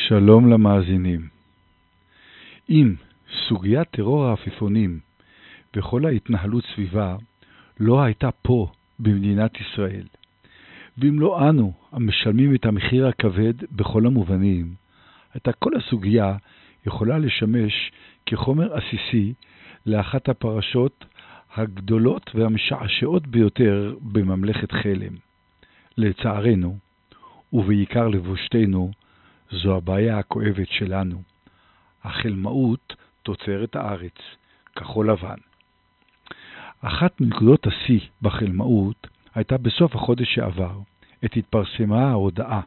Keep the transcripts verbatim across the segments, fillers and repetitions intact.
שלום למאזינים. אם סוגיית טרור העפיפונים וכל ההתנהלות סביבה לא הייתה פה במדינת ישראל, ואם לא אנו המשלמים את המחיר הכבד בכל המובנים, הייתה כל הסוגיה יכולה לשמש כחומר עסיסי לאחת הפרשות הגדולות והמשעשעות ביותר בממלכת חלם. לצערנו, ובעיקר לבושתנו, זו הבעיה הכואבת שלנו. החלמאות תוצרת הארץ, כחול לבן. אחת מנקודות השיא בחלמאות הייתה בסוף החודש שעבר, עת התפרסמה ההודעה.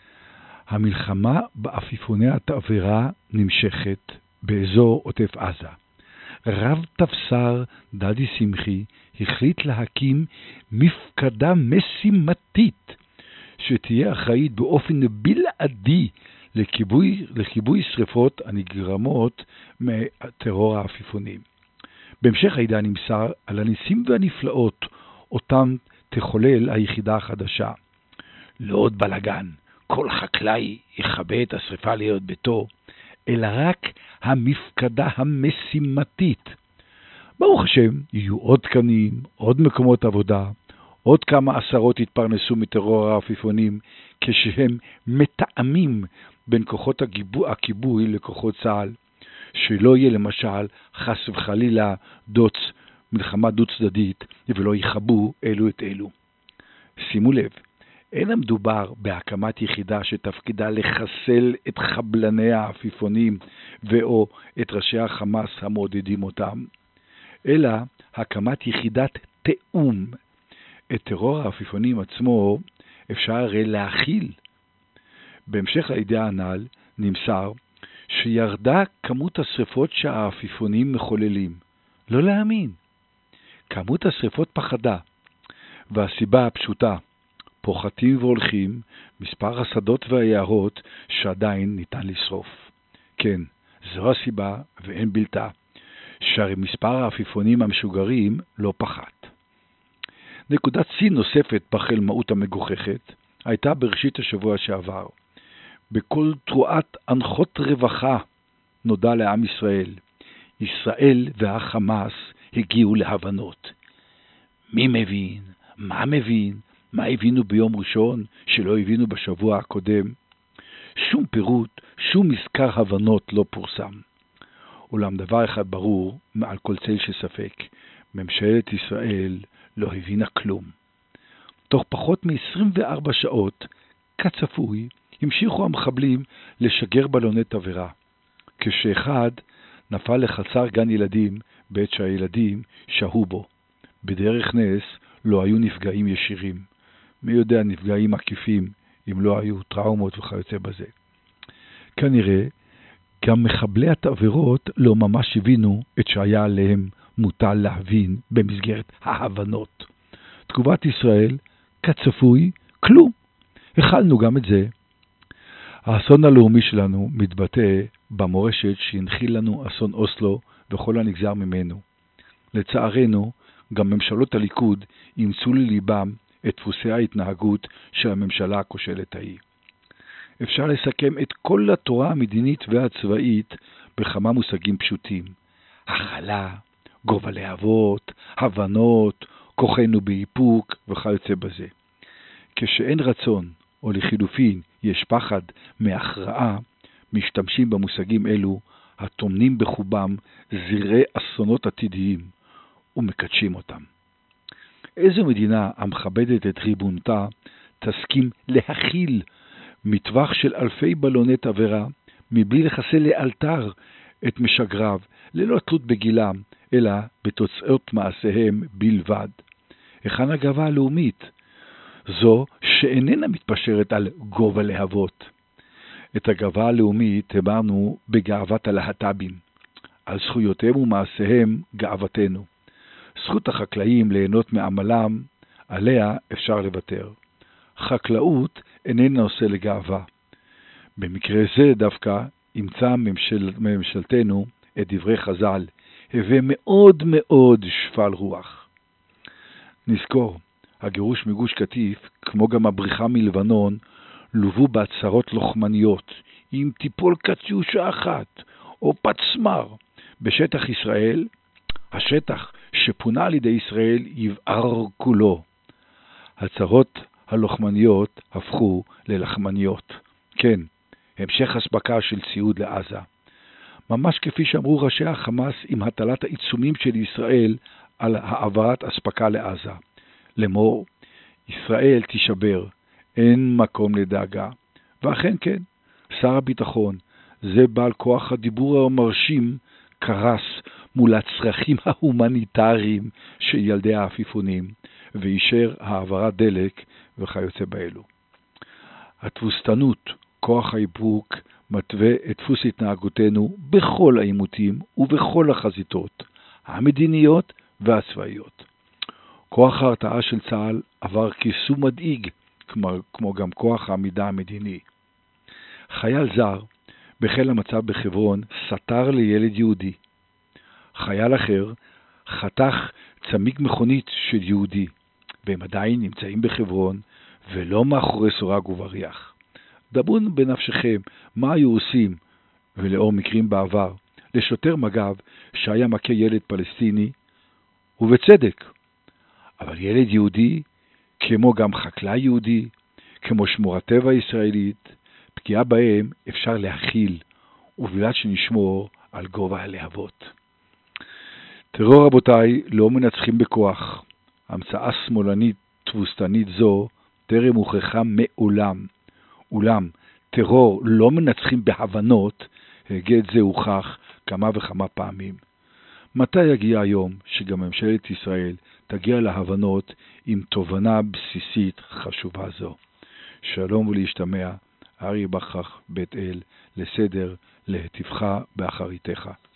המלחמה בעפיפוני התבערה נמשכת באזור עוטף עזה. רב תבשר דדי שמחי החליט להקים מפקדה משימתית שתהיה אחראית באופן בלעדי לכיבוי, לכיבוי שריפות הנגרמות מטרור העפיפונים. בהמשך הידע נמסר על הניסים והנפלאות אותם תחולל היחידה החדשה. לא עוד בלגן, כל חקלאי יכבה את השריפה להיות ביתו, אלא רק המפקדה המשימתית. ברוך השם, יהיו עוד תקנים, עוד מקומות עבודה, עוד כמה עשרות יתפרנסו מטרור העפיפונים, כשהם מתאמים בין כוחות הגיבוי, הכיבוי לכוחות צה"ל, שלא יהיה למשל חס וחלילה דוץ, מלחמה דו צדדית, ולא יכבו אלו את אלו. שימו לב, אין המדובר בהקמת יחידה שתפקידה לחסל את חבלני העפיפונים ואו את ראשי החמאס המעודדים אותם, אלא הקמת יחידת תאום. את טרור העפיפונים עצמו אפשר הרי להכיל. בהמשך לידיעה הנ"ל נמסר שירדה כמות השריפות שהעפיפונים מחוללים. לא להאמין. כמות השריפות פחדה, והסיבה הפשוטה, פוחתים והולכים מספר השדות והיערות שעדיין ניתן לשרוף. כן, זו הסיבה ואין בלתה, שהרי מספר העפיפונים המשוגרים לא פחת. נקודת שיא נוספת בחלמאות המגוחכת הייתה בראשית השבוע שעבר. בכל תרועת אנחות רווחה נודע לעם ישראל, ישראל והחמאס הגיעו להבנות. מי מבין? מה מבין? מה הבינו ביום ראשון שלא הבינו בשבוע הקודם? שום פירוט, שום מזכר הבנות לא פורסם. אולם דבר אחד ברור, מעל כל צל שספק, ממשלת ישראל לא הבינה כלום. תוך פחות מ-עשרים וארבע שעות, כצפוי, המשיכו המחבלים לשגר בלוני תבערה. כשאחד נפל לחצר גן ילדים בעת שהילדים שהו בו. בדרך נס לא היו נפגעים ישירים. מי יודע נפגעים עקיפים אם לא היו טראומות וכיוצא בזה. כנראה גם מחבלי התבערות לא ממש הבינו את שהיה עליהם מוטל להבין במסגרת ההבנות. תגובת ישראל, כצפוי, כלום. החלנו גם את זה. האסון הלאומי שלנו מתבטא במורשת שהנחיל לנו אסון אוסלו וכל הנגזר ממנו. לצערנו, גם ממשלות הליכוד אימצו לליבם את דפוסי ההתנהגות של הממשלה הכושלת ההיא. אפשר לסכם את כל התורה המדינית והצבאית בכמה מושגים פשוטים. הכלה, גובה להבות, הבנות, כוחנו באיפוק וכיוצא בזה. כשאין רצון או לחילופין יש פחד מהכרעה, משתמשים במושגים אלו הטומנים בחובם זרעי אסונות עתידיים ומקדשים אותם. איזו מדינה המכבדת את ריבונתה תסכים להכיל מטווח של אלפי בלוני תבערה מבלי לחסל לאלתר את משגריו ללא תלות בגילם אלא בתוצאות מעשיהם בלבד? היכן הגאווה הלאומית? זו שאיננה מתפשרת על גובה להבות. את הגאווה הלאומית אמרנו בגאוות הלהט"בים. על זכויותיהם ומעשיהם גאוותנו. זכות החקלאים ליהנות מעמלם, עליה אפשר לוותר. חקלאות איננה עושה לגאווה. במקרה זה דווקא ימצא ממשל, ממשלתנו את דברי חז"ל, הווה מאוד מאוד שפל רוח. נזכור, הגירוש מגוש קטיף, כמו גם הבריחה מלבנון, לובו בהצהרות לוחמניות, אם תיפול קטיושה אחת או פצמר בשטח ישראל, השטח שפונה על ידי ישראל יבער כולו. הצהרות הלוחמניות הפכו ללחמניות. כן, המשך הספקה של ציוד לעזה. ממש כפי שאמרו ראשי החמאס עם הטלת העיצומים של ישראל על העברת הספקה לעזה. לאמור, ישראל תישבר, אין מקום לדאגה. ואכן כן, שר הביטחון, זה בעל כוח הדיבור המרשים, קרס מול הצרכים ההומניטריים של ילדי העפיפונים, ואישר העברת דלק וכיוצא באלו. התבוסתנות, כוח האיפוק, מתווה את דפוס התנהגותנו בכל העימותים ובכל החזיתות, המדיניות והצבאיות. כוח ההרתעה של צה"ל עבר כיסום מדאיג, כמו, כמו גם כוח העמידה המדיני. חייל זר בחיל המצב בחברון סתר לילד יהודי. חייל אחר חתך צמיג מכונית של יהודי, והם עדיין נמצאים בחברון ולא מאחורי סורג ובריח. דברו בנפשכם מה היו עושים, ולאור מקרים בעבר, לשוטר מג"ב שהיה מכה ילד פלסטיני, ובצדק. אבל ילד יהודי, כמו גם חקלאי יהודי, כמו שמורת טבע ישראלית, פגיעה בהם אפשר להכיל, ובלבד שנשמור על גובה הלהבות. טרור, רבותיי, לא מנצחים בכוח. המצאה שמאלנית תבוסתנית זו טרם הוכחה מעולם. אולם, טרור לא מנצחים בהבנות, הגד זה הוכח כמה וכמה פעמים. מתי יגיע היום שגם ממשלת ישראל תגיע להבנות עם תובנה בסיסית חשובה זו? שלום ולהשתמע, ארי בכרך בית אל, לסדר, להטיבך באחריתך.